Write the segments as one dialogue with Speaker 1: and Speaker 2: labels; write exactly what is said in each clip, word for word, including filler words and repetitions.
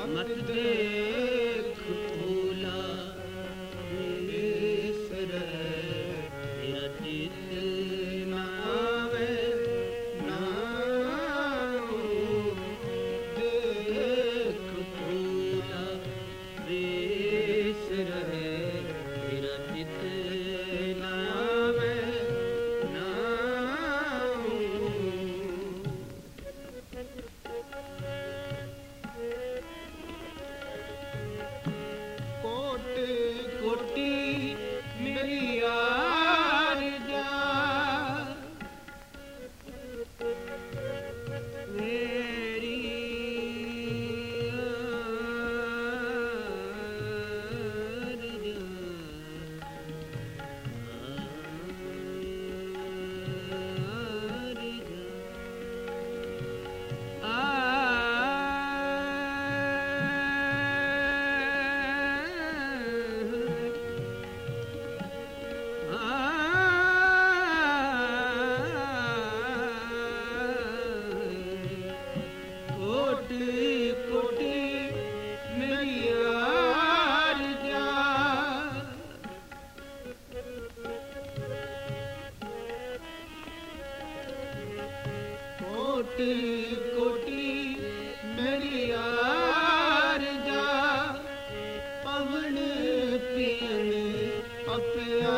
Speaker 1: मत देख भूला सर तेरा चित ना आवे ना देख भूला सर तेरा चित ना आवे ना कोटि मेरी आरज़ा मेरी कोटि कोटि मेरी आरज़ा पवन पियन अपिया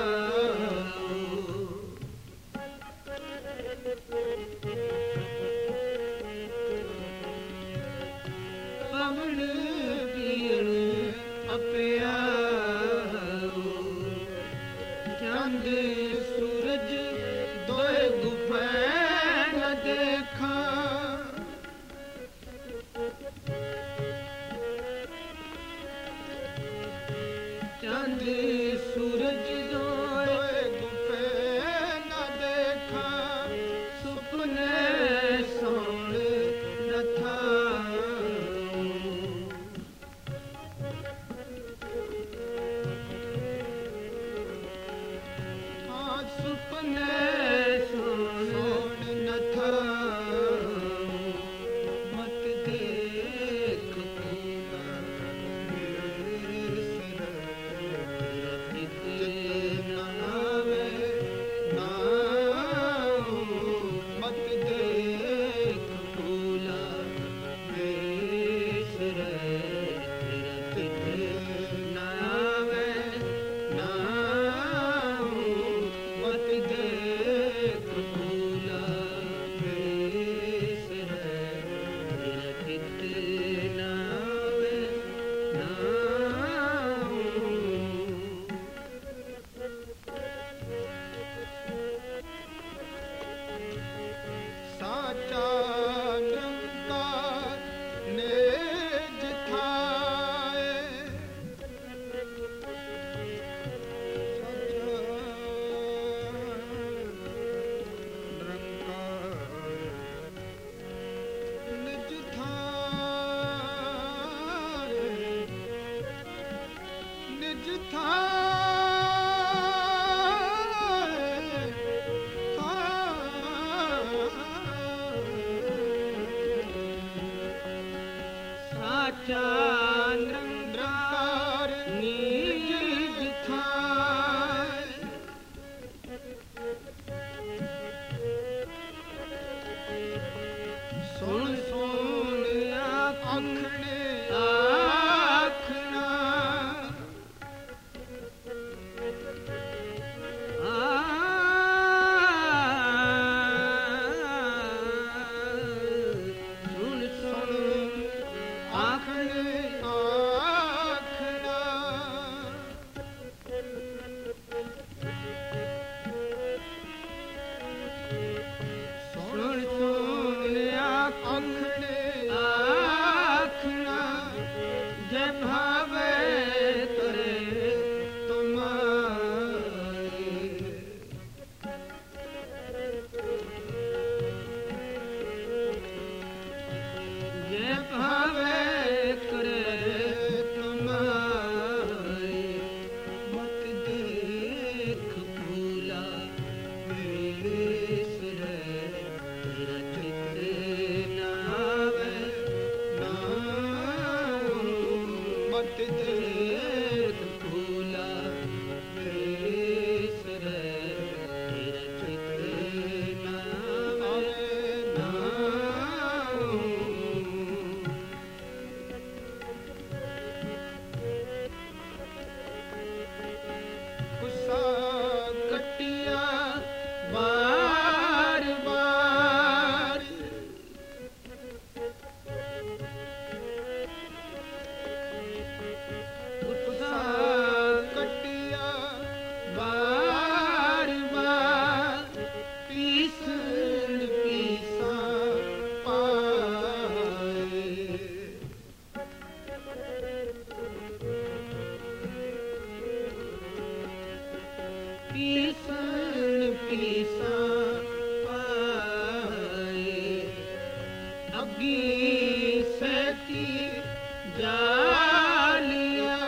Speaker 1: पवन पियन अपिया चंद सूरज दोए गुफे देखा चंद सूरज दोए गुफे न देखा सुपने सोण न था हाँ सुपने साचा निरंकार नेज थाए साचा निरंकार निज थाए निज थाए साचा निरंकार निज थाए सुन सुन आखने आखना सुन सुन आखने आखना सुन सुन आखने आखना जय भावे करे तुम्हारे जय भावे करे मत देख भूला बेसरे तेरा चित ना आवे ना गुस्सा कटिया बार बार गुस्सा कटिया बार बार पीसन पीसा पाए पीसन पीसा पाए अगी सती जालिया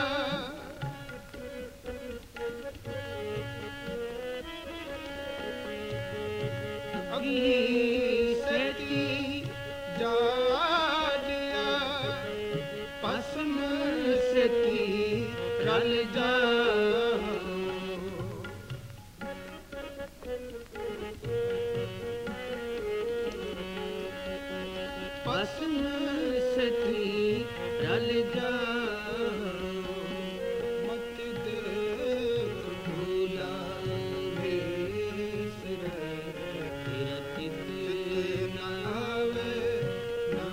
Speaker 1: अगी सती जालिया पसम सती रल जा पसम सती रल जाओ मत देख भूला बेसरे तेरा चित ना आवे ना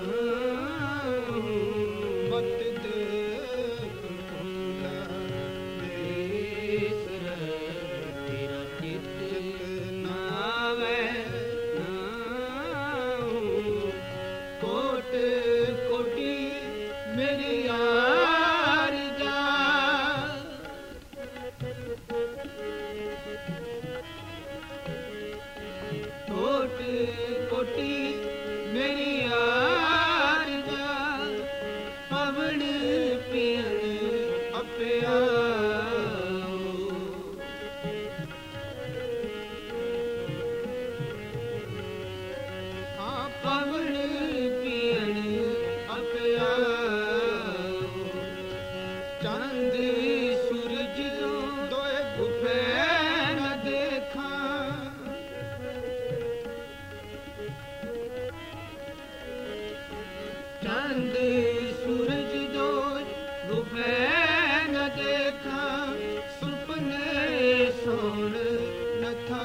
Speaker 1: मत देख भूला बेसरे तेरा चित ना आवे कोट कोटी मेरी यार जा कोट कोटी मेरी यार जा पवन पियन अपया पवन पियन अपया चंद सूरज जो दोए गुफे न देखा चंद सूरज जो गुफे न देखा सुपने सोन न था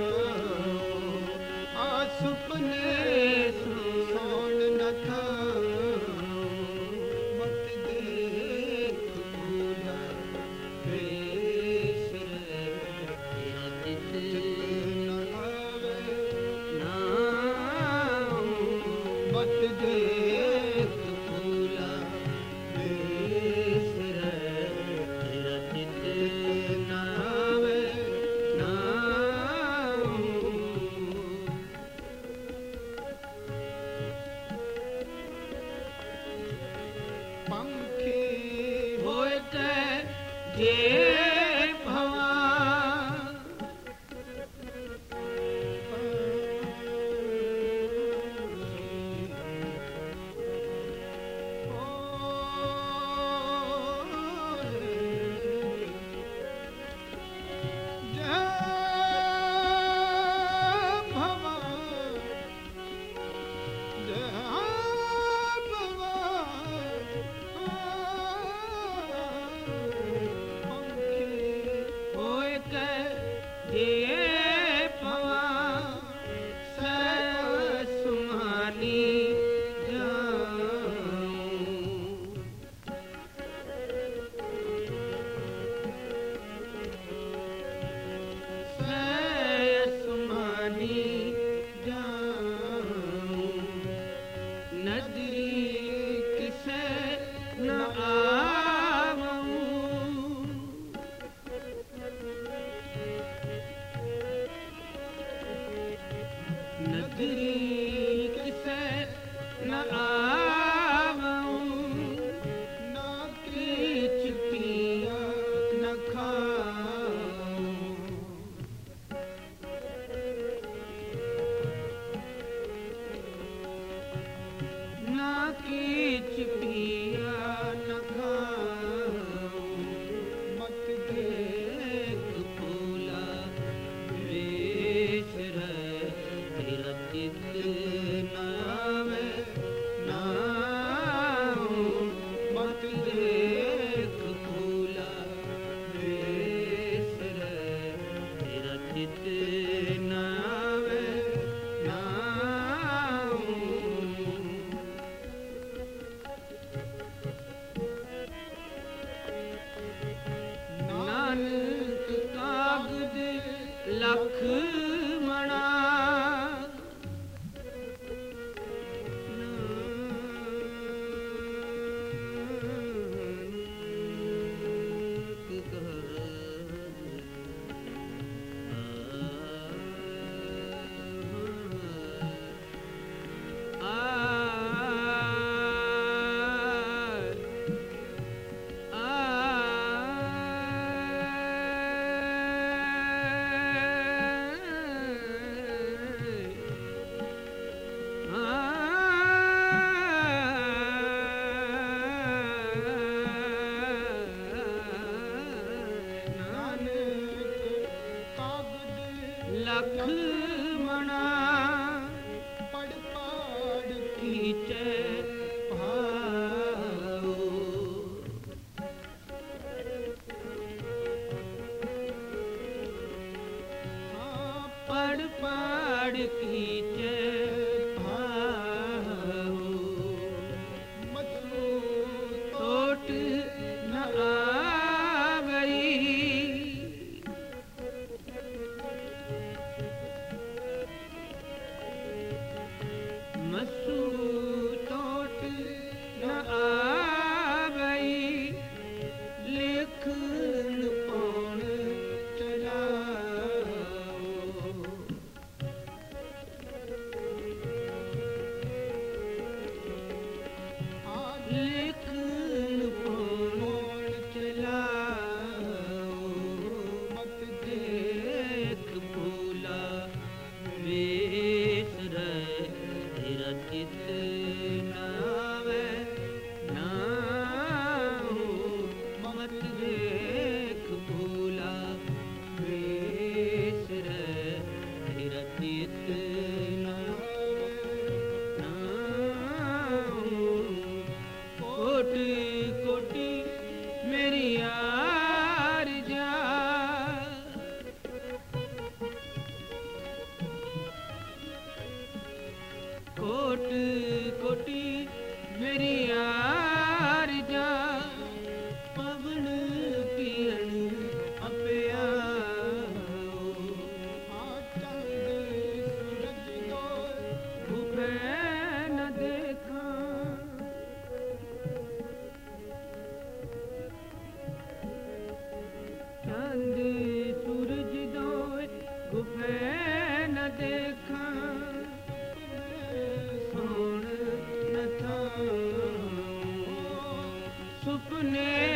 Speaker 1: आ सुपने सोन न था मत देख भूला बेसरे तेरा चित न आवे ना मत देख भूला बेसरे तेरा चित न आवे ना पंखी होए ते जे भवा जे भवा जे ये पवा सुमानी सुमानी नदरी किसे न आवूं नदरी किसे न आवूं न किच पिया न खाऊं न किच पिया न खाऊं अपने